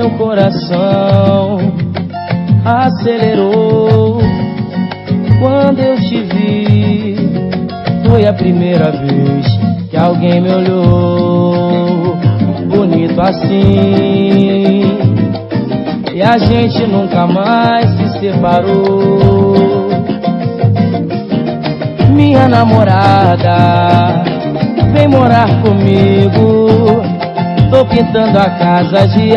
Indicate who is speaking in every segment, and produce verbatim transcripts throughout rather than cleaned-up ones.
Speaker 1: Meu coração acelerou quando eu te vi. Foi a primeira vez que alguém me olhou bonito assim, e a gente nunca mais se separou. Minha namorada, vem morar comigo. Tô pintando a casa de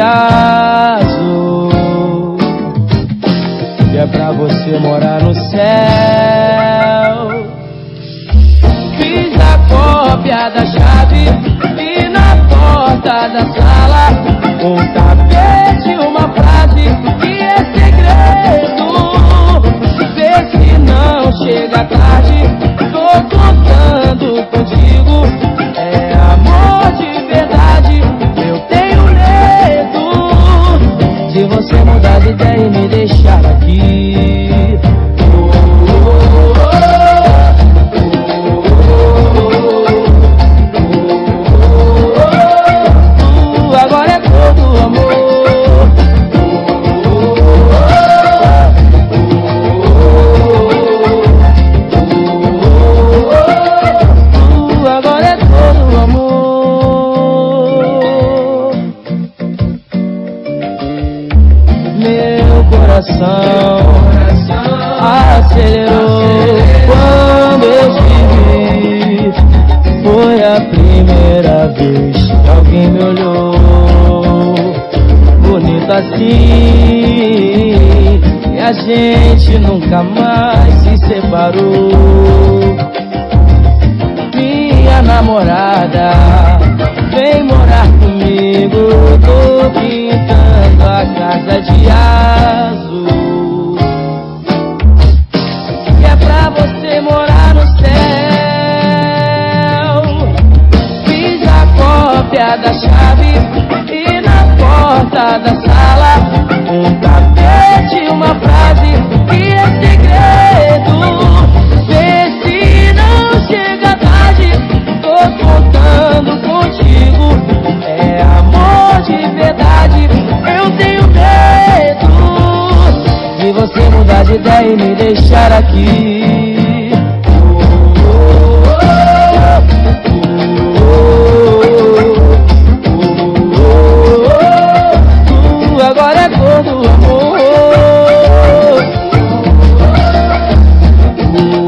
Speaker 1: azul, e é pra você morar no céu. Fiz a cópia da chave e na porta da sala um tapete, uma frase que é segredo. Vê se não chega tarde, tô contando contigo. É amor de verdade, eu tenho medo de você mudar de ideia e me deixar aqui. Agora é todo amor. Agora é todo amor. Meu coração acelerou quando eu te vi. Foi a primeira vez que alguém me olhou bonito assim, e a gente nunca mais se separou. Minha namorada, vem morar comigo. Tô pintando a casa de azul, e é pra você morar no céu. Fiz a cópia da chave e na porta da sala um tapete, uma frase que é segredo. Vê se não chega tarde, tô contando contigo. É amor de verdade, eu tenho medo de você mudar de ideia e me deixar aqui. Agora é todo amor.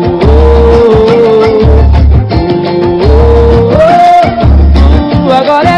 Speaker 1: Agora é